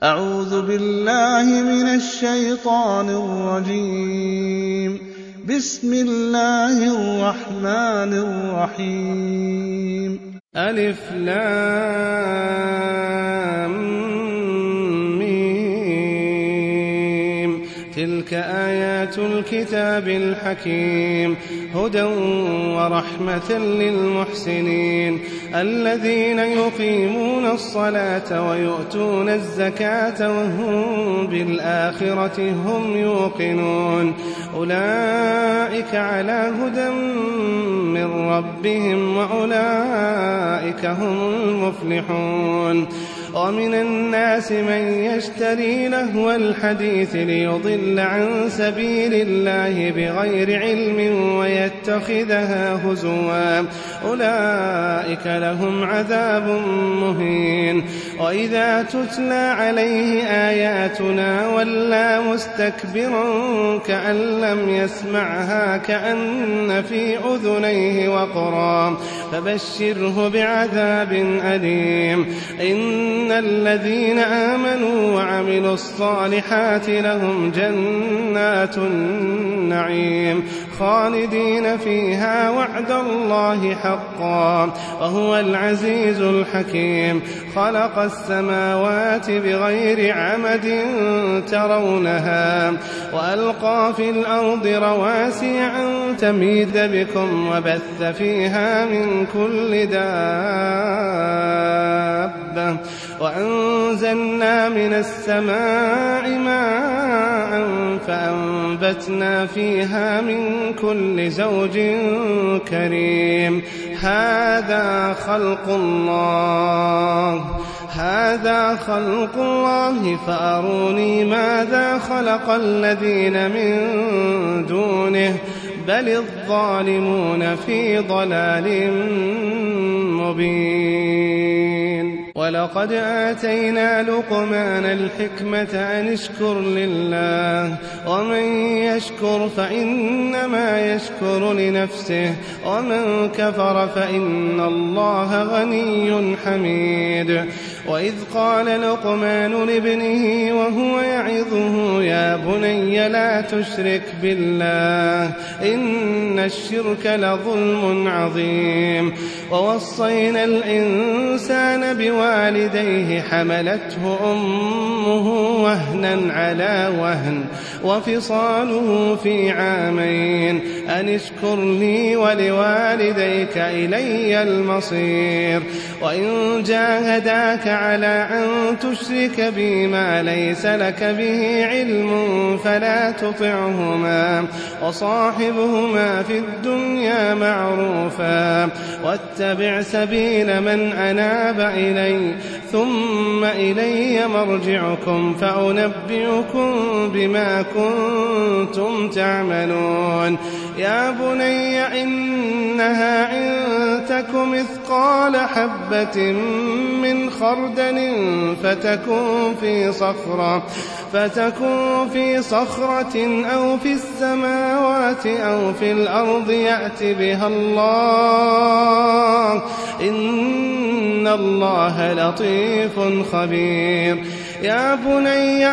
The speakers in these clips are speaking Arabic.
أعوذ بالله من الشيطان الرجيم. بسم الله الرحمن الرحيم. ألف لام ميم. تلك آيات الكتاب الحكيم هدى ورحمة للمحسنين الذين يقيمون الصلاة ويؤتون الزكاة وهم بالآخرة هم يوقنون أولئك على هدى من ربهم وأولئك هم المفلحون. ومن الناس من يشتري لهو الحديث ليضل عن سبيل الله بغير علم ويتخذها هزوا أولئك لهم عذاب مهين. وإذا تتلى عليه آياتنا ولى مستكبرا كأن لم يسمعها كأن في أذنيه وقرا فبشره بعذاب أليم. إن الذين آمنوا وعملوا الصالحات لهم جنات النعيم خالدين فيها وعد الله حقا وهو العزيز الحكيم. خلق السماوات بغير عمد ترونها وألقى في الأرض رواسي أن تميد بكم وبث فيها من كل دابة وأنزلنا من السماء ماء فأنبتنا فيها من كل زوج كريم. هذا خلق الله فأروني ماذا خلق الذين من دونه بل الظالمون في ضلال مبين. ولقد آتينا لقمان الحكمة أن اشكر لله ومن يشكر فإنما يشكر لنفسه ومن كفر فإن الله غني حميد. وإذ قال لقمان لابنه وهو يعظه يا بني لا تشرك بالله إن الشرك لظلم عظيم. ووصينا الإنسان بوالديه حملته أمه وهنا على وهن وفصاله في عامين أن اشكر لي ولوالديك إلي المصير. وإن جاهداك على أن تشرك بي ما ليس لك به علم فلا تطعهما وصاحبهما في الدنيا معروفا واتبع سبيل من أناب إلي ثم إلي مرجعكم فأنبئكم بما كنتم تعملون. يا بني إنها إن تك مثقال حبة من خردل فتكون في صخرة أو في السماوات أو في الأرض يأت بها الله إن الله لطيف خبير. يا بني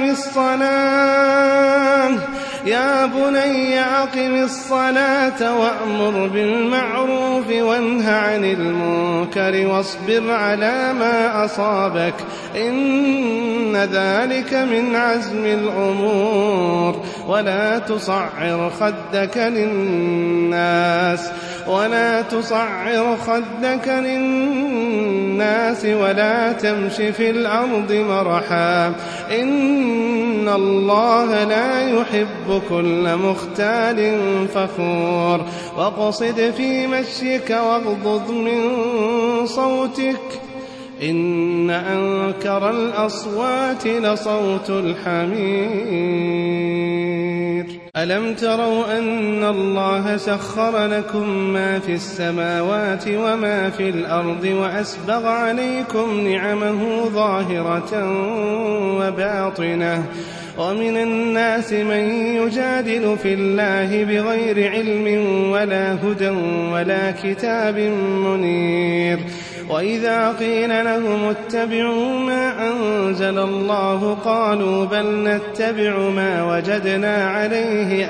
أقم الصلاة وأمر بالمعروف وانه عن المنكر واصبر على ما أصابك إن ذلك من عزم الأمور. ولا تصعر خدك للناس ولا تمش في الأرض مرحا إن الله لا يحب كل مختال فخور. واقصد في مشيك واغضض من صوتك إن أنكر الأصوات لصوت الحمير. ألم تروا أن الله سخر لكم ما في السماوات وما في الأرض وأسبغ عليكم نعمه ظاهرة وباطنة ومن الناس من يجادل في الله بغير علم ولا هدى ولا كتاب منير وإذا قيل لهم اتبعوا ما أنزل الله قالوا بل نتبع ما وجدنا عليه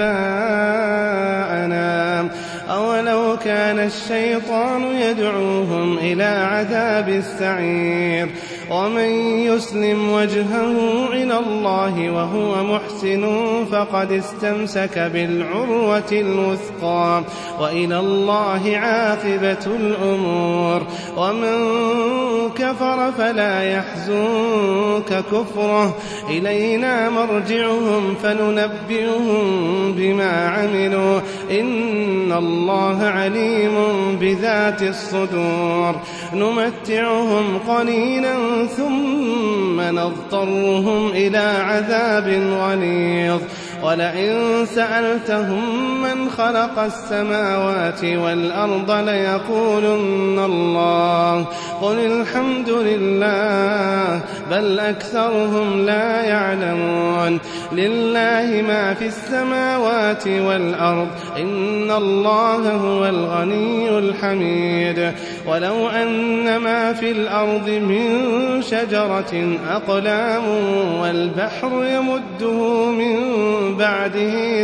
آباءنا أولو كان الشيطان يدعوهم إلى عذاب السعير ومن يسلم وجهه إلى الله وهو محسن فقد استمسك بالعروة الوثقى وإلى الله عاقبة الأمور ومن كفر فلا يحزنك كفره إلينا مرجعهم فننبئهم بما عملوا إن الله عليم بذات الصدور نمتعهم قليلا ثم نضطرهم إلى عذاب غليظ ولئن سألتهم من خلق السماوات والأرض ليقولن الله قل الحمد لله بل أكثرهم لا يعلمون لله ما في السماوات والأرض إن الله هو الغني الحميد ولو أن ما في الأرض من شجرة أقلام والبحر يمده من بعده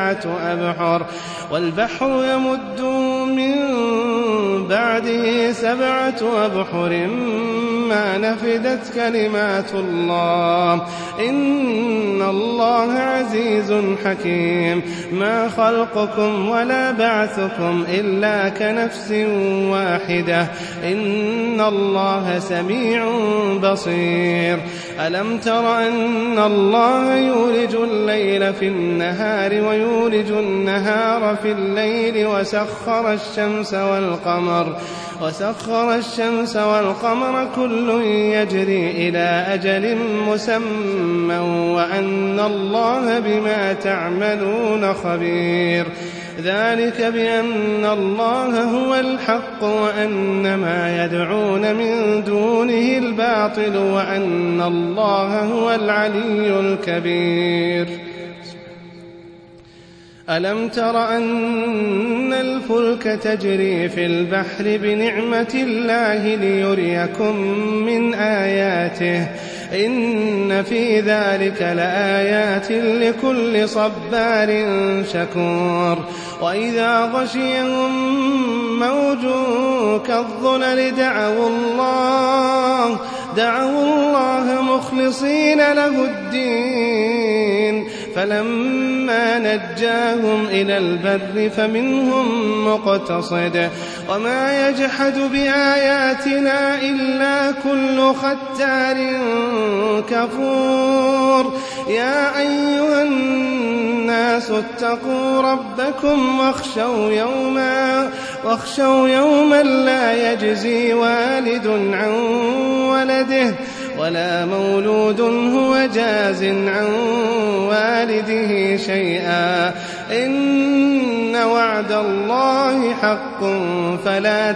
سبعة أبحر ما نفدت كلمات الله إن الله عزيز حكيم ما خلقكم ولا بعثكم إلا كنفس واحدة إن الله سميع بصير ألم تر أن الله يولج الليل في النهار ويولج النهار في الليل وسخر الشمس والقمر كل يجري إلى أجل مسمى وأن الله بما تعملون خبير ذلك بأن الله هو الحق وأن ما يدعون من دونه الباطل وأن الله هو العلي الكبير ألم تر أن الفلك تجري في البحر بنعمة الله ليريكم من آياته إن في ذلك لآيات لكل صبار شكور وإذا غشيهم موج كالظلل دعوا الله مخلصين له الدين فلما نجاهم إلى البر فمنهم مقتصد وما يجحد بآياتنا إلا كل ختار كفور يا أيها الناس اتقوا ربكم واخشوا يوما لا يجزي والد عن ولده ولا مولود هو جاز عن والده شيئا إن وعد الله حق فلا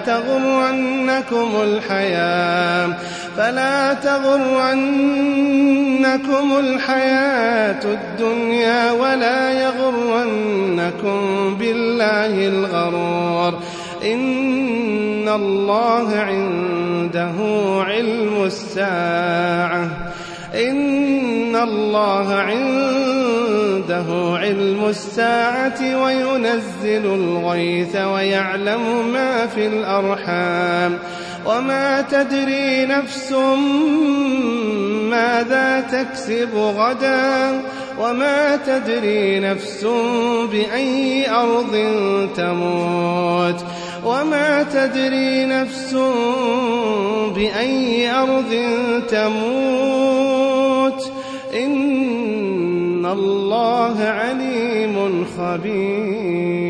تغرنكم الحياة الدنيا ولا يغرنكم بالله الغرور إن الله عنده علم الساعة وينزل الغيث ويعلم ما في الأرحام وما تدري نفس ماذا تكسب غدا وما تدري نفس بأي أرض تموت وما تدري نفس بأي أرض تموت إن الله عليم خبير